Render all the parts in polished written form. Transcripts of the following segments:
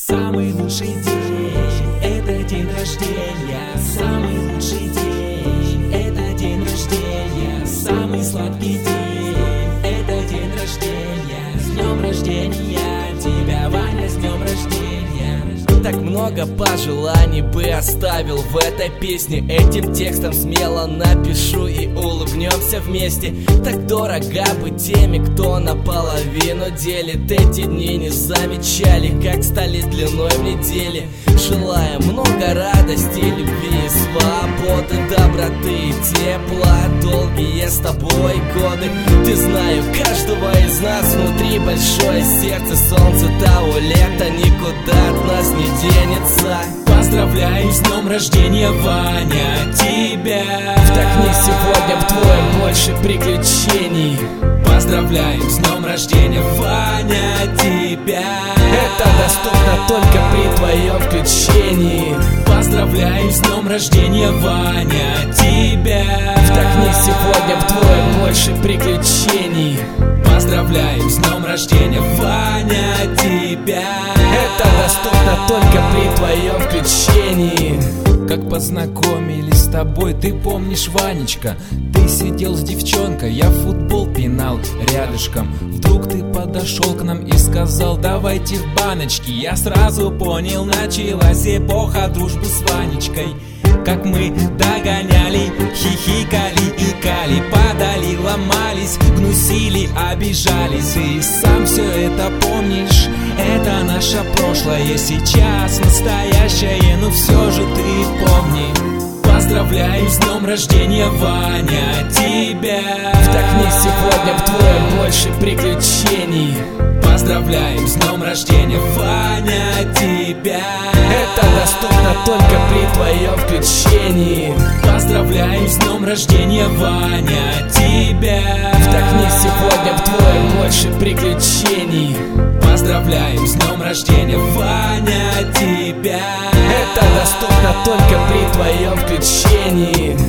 Самый лучший день — это день рождения. Самый лучший день — это день рождения. Самый сладкий день — это день рождения. С днем рождения тебя, Ваня, с днем рождения. Так много пожеланий бы оставил в этой песне. Этим текстом смело напишу и улыбнемся вместе. Так дорого быть теми, кто наполовину делит. Эти дни не замечали, как стали длиной в неделе. Желаем много радости, любви, свободы, доброты и тепла. Долгие с тобой годы. Ты знаю, каждого из нас внутри большое сердце. Солнце того лета никуда от нас не денется. Поздравляю с днем рождения, Ваня, тебя. Вдохни сегодня вдвое больше приключений. Поздравляем с днем рождения, Ваня, тебя. Это доступно только при твоем включении. Поздравляем с днем рождения, Ваня, тебя. Вдохни сегодня вдвое больше приключений. Поздравляем с днем рождения, Ваня, тебя. Это доступно только при твоем включении. Как познакомились с тобой, ты помнишь, Ванечка? Ты сидел с девчонкой, я футбол пинал рядышком. Вдруг ты подошел к нам и сказал: давайте в баночки. Я сразу понял, началась эпоха дружбы с Ванечкой. Как мы догоняли, хихикали, икали, падали, ломались, гнусили, обижались. И сам все это помнишь, это наше прошлое, сейчас настоящее, но все же ты помни. Поздравляем с днем рождения, Ваня, тебя. Вдохни сегодня вдвое больше приключений. Поздравляем с днем рождения, Ваня, тебя. Это доступно только при твоем включении. Поздравляем с днем рождения, Ваня, тебя. Вдохни сегодня вдвое больше приключений. Поздравляем с днем рождения, Ваня, тебя. Это доступно только при твоем включении.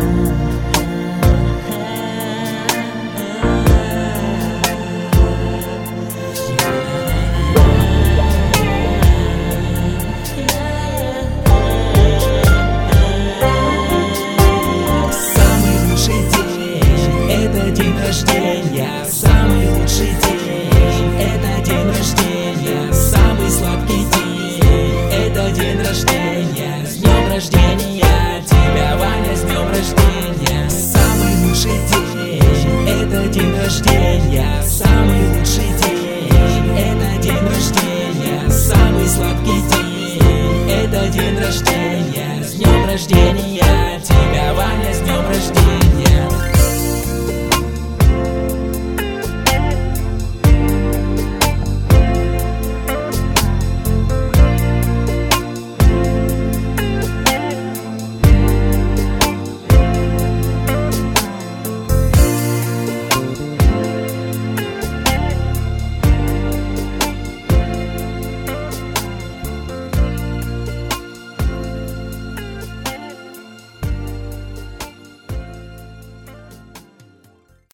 Самый лучший день — это день рождения. Самый сладкий день — это день рождения. С днем рождения тебя, Ваня, с днем рождения. Самый лучший день — это день рождения. Самый лучший день — это день рождения. Самый сладкий день — это день рождения. С днем рождения.